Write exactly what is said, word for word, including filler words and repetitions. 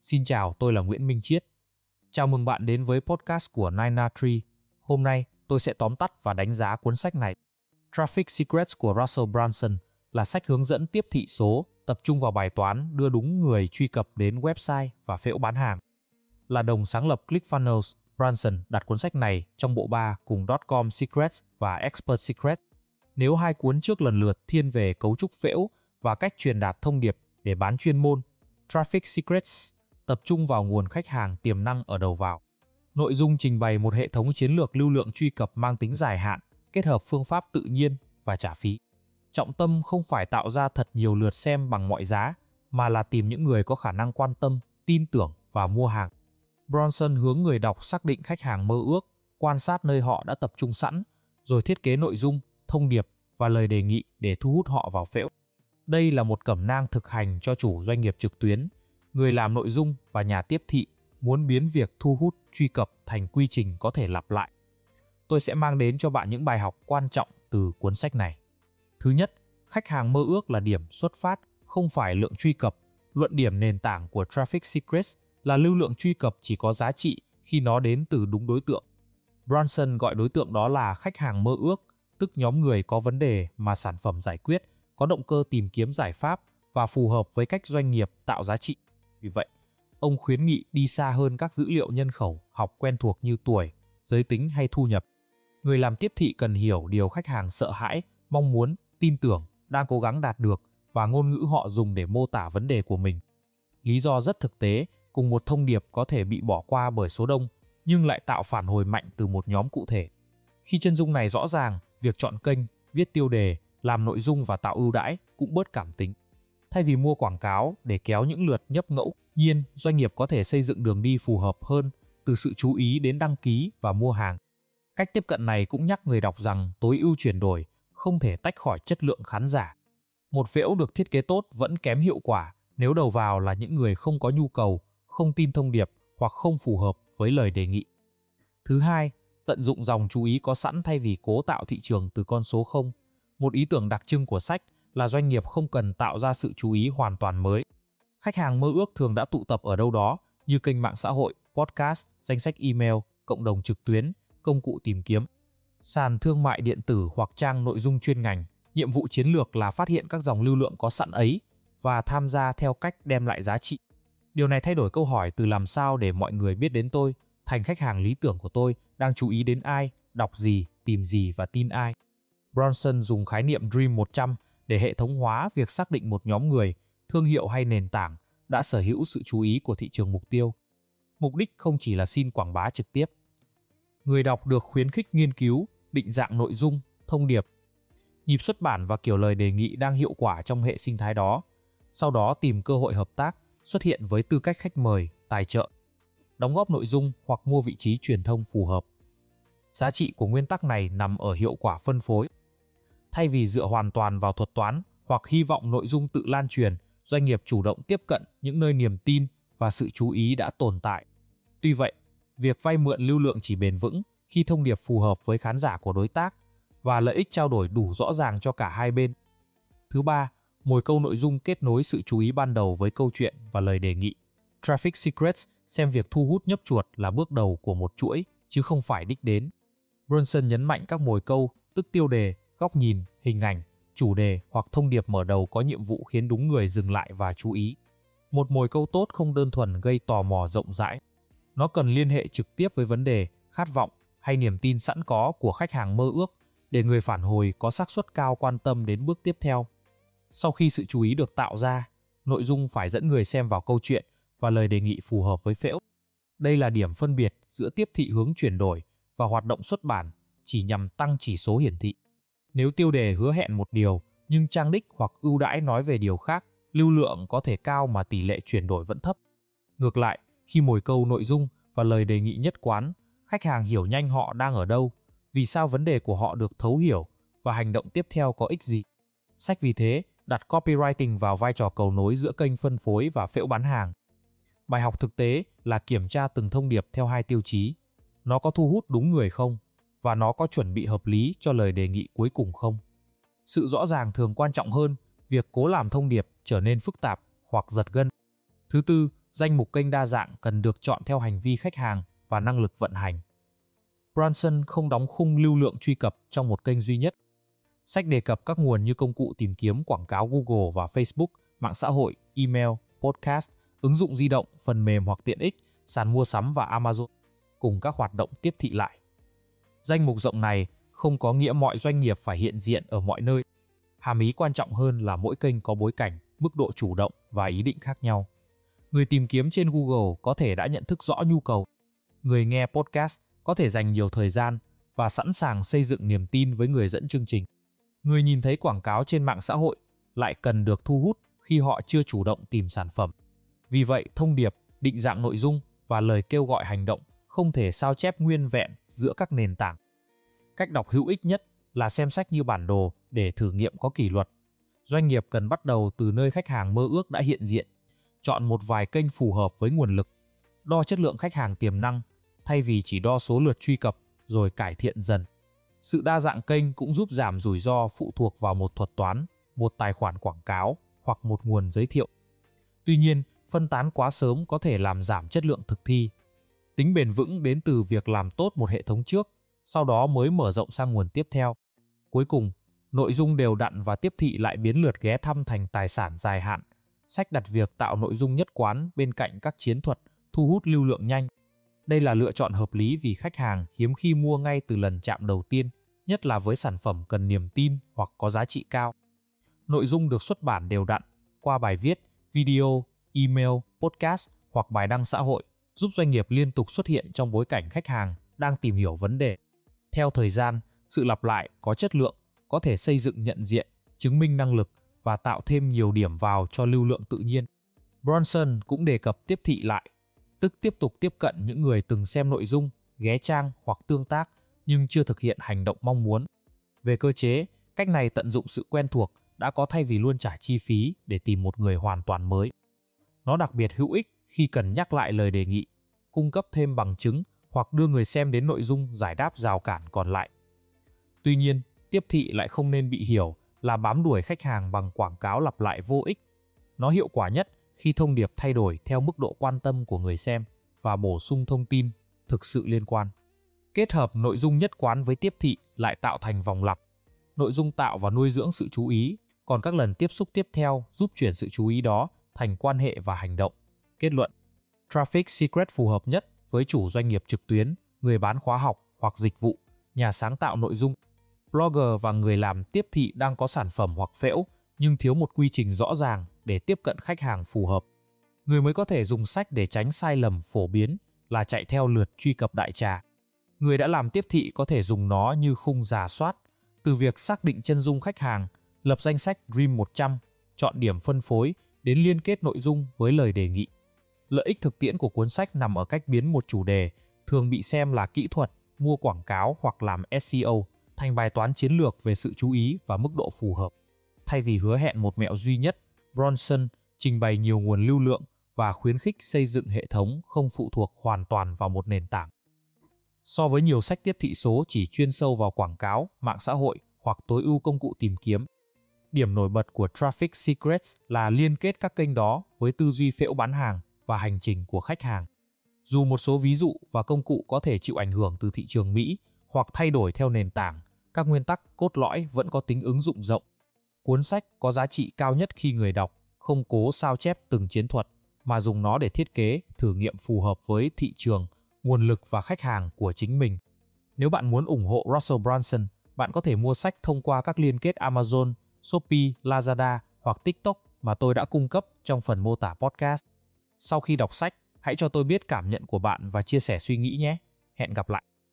Xin chào, tôi là Nguyễn Minh Chiết. Chào mừng bạn đến với podcast của Nina Tree. Hôm nay, tôi sẽ tóm tắt và đánh giá cuốn sách này. Traffic Secrets của Russell Brunson là sách hướng dẫn tiếp thị số, tập trung vào bài toán đưa đúng người truy cập đến website và phễu bán hàng. Là đồng sáng lập ClickFunnels, Brunson đặt cuốn sách này trong bộ ba cùng dot-com Secrets và Expert Secrets. Nếu hai cuốn trước lần lượt thiên về cấu trúc phễu và cách truyền đạt thông điệp để bán chuyên môn, Traffic Secrets tập trung vào nguồn khách hàng tiềm năng ở đầu vào. Nội dung trình bày một hệ thống chiến lược lưu lượng truy cập mang tính dài hạn, kết hợp phương pháp tự nhiên và trả phí. Trọng tâm không phải tạo ra thật nhiều lượt xem bằng mọi giá, mà là tìm những người có khả năng quan tâm, tin tưởng và mua hàng. Brunson hướng người đọc xác định khách hàng mơ ước, quan sát nơi họ đã tập trung sẵn, rồi thiết kế nội dung, thông điệp và lời đề nghị để thu hút họ vào phễu. Đây là một cẩm nang thực hành cho chủ doanh nghiệp trực tuyến, người làm nội dung và nhà tiếp thị muốn biến việc thu hút truy cập thành quy trình có thể lặp lại. Tôi sẽ mang đến cho bạn những bài học quan trọng từ cuốn sách này. Thứ nhất, khách hàng mơ ước là điểm xuất phát, không phải lượng truy cập. Luận điểm nền tảng của Traffic Secrets là lưu lượng truy cập chỉ có giá trị khi nó đến từ đúng đối tượng. Brunson gọi đối tượng đó là khách hàng mơ ước, tức nhóm người có vấn đề mà sản phẩm giải quyết, có động cơ tìm kiếm giải pháp và phù hợp với cách doanh nghiệp tạo giá trị. Vì vậy, ông khuyến nghị đi xa hơn các dữ liệu nhân khẩu học quen thuộc như tuổi, giới tính hay thu nhập. Người làm tiếp thị cần hiểu điều khách hàng sợ hãi, mong muốn, tin tưởng, đang cố gắng đạt được và ngôn ngữ họ dùng để mô tả vấn đề của mình. Lý do rất thực tế, cùng một thông điệp có thể bị bỏ qua bởi số đông, nhưng lại tạo phản hồi mạnh từ một nhóm cụ thể. Khi chân dung này rõ ràng, việc chọn kênh, viết tiêu đề, làm nội dung và tạo ưu đãi cũng bớt cảm tính. Thay vì mua quảng cáo để kéo những lượt nhấp ngẫu nhiên, doanh nghiệp có thể xây dựng đường đi phù hợp hơn, từ sự chú ý đến đăng ký và mua hàng. Cách tiếp cận này cũng nhắc người đọc rằng tối ưu chuyển đổi không thể tách khỏi chất lượng khán giả. Một phễu được thiết kế tốt vẫn kém hiệu quả nếu đầu vào là những người không có nhu cầu, không tin thông điệp hoặc không phù hợp với lời đề nghị. Thứ hai, tận dụng dòng chú ý có sẵn thay vì cố tạo thị trường từ con số không. Một ý tưởng đặc trưng của sách là doanh nghiệp không cần tạo ra sự chú ý hoàn toàn mới. Khách hàng mơ ước thường đã tụ tập ở đâu đó như kênh mạng xã hội, podcast, danh sách email, cộng đồng trực tuyến, công cụ tìm kiếm, sàn thương mại điện tử hoặc trang nội dung chuyên ngành. Nhiệm vụ chiến lược là phát hiện các dòng lưu lượng có sẵn ấy và tham gia theo cách đem lại giá trị. Điều này thay đổi câu hỏi từ làm sao để mọi người biết đến tôi thành khách hàng lý tưởng của tôi đang chú ý đến ai, đọc gì, tìm gì và tin ai. Brunson dùng khái niệm Dream một trăm để hệ thống hóa việc xác định một nhóm người, thương hiệu hay nền tảng đã sở hữu sự chú ý của thị trường mục tiêu. Mục đích không chỉ là xin quảng bá trực tiếp. Người đọc được khuyến khích nghiên cứu, định dạng nội dung, thông điệp, nhịp xuất bản và kiểu lời đề nghị đang hiệu quả trong hệ sinh thái đó. Sau đó tìm cơ hội hợp tác, xuất hiện với tư cách khách mời, tài trợ, đóng góp nội dung hoặc mua vị trí truyền thông phù hợp. Giá trị của nguyên tắc này nằm ở hiệu quả phân phối. Thay vì dựa hoàn toàn vào thuật toán hoặc hy vọng nội dung tự lan truyền, doanh nghiệp chủ động tiếp cận những nơi niềm tin và sự chú ý đã tồn tại. Tuy vậy, việc vay mượn lưu lượng chỉ bền vững khi thông điệp phù hợp với khán giả của đối tác và lợi ích trao đổi đủ rõ ràng cho cả hai bên. Thứ ba, mồi câu nội dung kết nối sự chú ý ban đầu với câu chuyện và lời đề nghị. Traffic Secrets xem việc thu hút nhấp chuột là bước đầu của một chuỗi, chứ không phải đích đến. Brunson nhấn mạnh các mồi câu, tức tiêu đề, góc nhìn, hình ảnh, chủ đề hoặc thông điệp mở đầu có nhiệm vụ khiến đúng người dừng lại và chú ý. Một mồi câu tốt không đơn thuần gây tò mò rộng rãi. Nó cần liên hệ trực tiếp với vấn đề, khát vọng hay niềm tin sẵn có của khách hàng mơ ước để người phản hồi có xác suất cao quan tâm đến bước tiếp theo. Sau khi sự chú ý được tạo ra, nội dung phải dẫn người xem vào câu chuyện và lời đề nghị phù hợp với phễu. Đây là điểm phân biệt giữa tiếp thị hướng chuyển đổi và hoạt động xuất bản chỉ nhằm tăng chỉ số hiển thị. Nếu tiêu đề hứa hẹn một điều, nhưng trang đích hoặc ưu đãi nói về điều khác, lưu lượng có thể cao mà tỷ lệ chuyển đổi vẫn thấp. Ngược lại, khi mồi câu nội dung và lời đề nghị nhất quán, khách hàng hiểu nhanh họ đang ở đâu, vì sao vấn đề của họ được thấu hiểu và hành động tiếp theo có ích gì. Sách vì thế đặt copywriting vào vai trò cầu nối giữa kênh phân phối và phễu bán hàng. Bài học thực tế là kiểm tra từng thông điệp theo hai tiêu chí. Nó có thu hút đúng người không? Và nó có chuẩn bị hợp lý cho lời đề nghị cuối cùng không? Sự rõ ràng thường quan trọng hơn việc cố làm thông điệp trở nên phức tạp hoặc giật gân. Thứ tư, Danh mục kênh đa dạng cần được chọn theo hành vi khách hàng và năng lực vận hành. Branson không đóng khung lưu lượng truy cập trong một kênh duy nhất. Sách đề cập các nguồn như công cụ tìm kiếm quảng cáo Google và Facebook, mạng xã hội, email, podcast, ứng dụng di động, phần mềm hoặc tiện ích, sàn mua sắm và Amazon, cùng các hoạt động tiếp thị lại. Danh mục rộng này không có nghĩa mọi doanh nghiệp phải hiện diện ở mọi nơi. Hàm ý quan trọng hơn là mỗi kênh có bối cảnh, mức độ chủ động và ý định khác nhau. Người tìm kiếm trên Google có thể đã nhận thức rõ nhu cầu. Người nghe podcast có thể dành nhiều thời gian và sẵn sàng xây dựng niềm tin với người dẫn chương trình. Người nhìn thấy quảng cáo trên mạng xã hội lại cần được thu hút khi họ chưa chủ động tìm sản phẩm. Vì vậy, thông điệp, định dạng nội dung và lời kêu gọi hành động không thể sao chép nguyên vẹn giữa các nền tảng. Cách đọc hữu ích nhất là xem sách như bản đồ để thử nghiệm có kỷ luật. Doanh nghiệp cần bắt đầu từ nơi khách hàng mơ ước đã hiện diện. Chọn một vài kênh phù hợp với nguồn lực. Đo chất lượng khách hàng tiềm năng, thay vì chỉ đo số lượt truy cập rồi cải thiện dần. Sự đa dạng kênh cũng giúp giảm rủi ro phụ thuộc vào một thuật toán, một tài khoản quảng cáo hoặc một nguồn giới thiệu. Tuy nhiên, phân tán quá sớm có thể làm giảm chất lượng thực thi. Tính bền vững đến từ việc làm tốt một hệ thống trước, sau đó mới mở rộng sang nguồn tiếp theo. Cuối cùng, nội dung đều đặn và tiếp thị lại biến lượt ghé thăm thành tài sản dài hạn. Sách đặt việc tạo nội dung nhất quán bên cạnh các chiến thuật thu hút lưu lượng nhanh. Đây là lựa chọn hợp lý vì khách hàng hiếm khi mua ngay từ lần chạm đầu tiên, nhất là với sản phẩm cần niềm tin hoặc có giá trị cao. Nội dung được xuất bản đều đặn qua bài viết, video, email, podcast hoặc bài đăng xã hội, giúp doanh nghiệp liên tục xuất hiện trong bối cảnh khách hàng đang tìm hiểu vấn đề. Theo thời gian, sự lặp lại có chất lượng có thể xây dựng nhận diện, chứng minh năng lực và tạo thêm nhiều điểm vào cho lưu lượng tự nhiên. Branson cũng đề cập tiếp thị lại, tức tiếp tục tiếp cận những người từng xem nội dung, ghé trang hoặc tương tác nhưng chưa thực hiện hành động mong muốn. Về cơ chế, cách này tận dụng sự quen thuộc đã có thay vì luôn trả chi phí để tìm một người hoàn toàn mới. Nó đặc biệt hữu ích khi cần nhắc lại lời đề nghị, cung cấp thêm bằng chứng hoặc đưa người xem đến nội dung giải đáp rào cản còn lại. Tuy nhiên, tiếp thị lại không nên bị hiểu là bám đuổi khách hàng bằng quảng cáo lặp lại vô ích. Nó hiệu quả nhất khi thông điệp thay đổi theo mức độ quan tâm của người xem và bổ sung thông tin thực sự liên quan. Kết hợp nội dung nhất quán với tiếp thị lại tạo thành vòng lặp. Nội dung tạo và nuôi dưỡng sự chú ý, còn các lần tiếp xúc tiếp theo giúp chuyển sự chú ý đó thành quan hệ và hành động. Kết luận, Traffic Secret phù hợp nhất với chủ doanh nghiệp trực tuyến, người bán khóa học hoặc dịch vụ, nhà sáng tạo nội dung, blogger và người làm tiếp thị đang có sản phẩm hoặc phễu nhưng thiếu một quy trình rõ ràng để tiếp cận khách hàng phù hợp. Người mới có thể dùng sách để tránh sai lầm phổ biến là chạy theo lượt truy cập đại trà. Người đã làm tiếp thị có thể dùng nó như khung rà soát, từ việc xác định chân dung khách hàng, lập danh sách Dream một trăm, chọn điểm phân phối, đến liên kết nội dung với lời đề nghị. Lợi ích thực tiễn của cuốn sách nằm ở cách biến một chủ đề, thường bị xem là kỹ thuật, mua quảng cáo hoặc làm ét e o, thành bài toán chiến lược về sự chú ý và mức độ phù hợp. Thay vì hứa hẹn một mẹo duy nhất, Branson trình bày nhiều nguồn lưu lượng và khuyến khích xây dựng hệ thống không phụ thuộc hoàn toàn vào một nền tảng. So với nhiều sách tiếp thị số chỉ chuyên sâu vào quảng cáo, mạng xã hội hoặc tối ưu công cụ tìm kiếm, điểm nổi bật của Traffic Secrets là liên kết các kênh đó với tư duy phễu bán hàng và hành trình của khách hàng. Dù một số ví dụ và công cụ có thể chịu ảnh hưởng từ thị trường Mỹ hoặc thay đổi theo nền tảng, các nguyên tắc cốt lõi vẫn có tính ứng dụng rộng. Cuốn sách có giá trị cao nhất khi người đọc không cố sao chép từng chiến thuật, mà dùng nó để thiết kế, thử nghiệm phù hợp với thị trường, nguồn lực và khách hàng của chính mình. Nếu bạn muốn ủng hộ Russell Brunson, bạn có thể mua sách thông qua các liên kết Amazon, Shopee, Lazada hoặc TikTok mà tôi đã cung cấp trong phần mô tả podcast. Sau khi đọc sách, hãy cho tôi biết cảm nhận của bạn và chia sẻ suy nghĩ nhé. Hẹn gặp lại.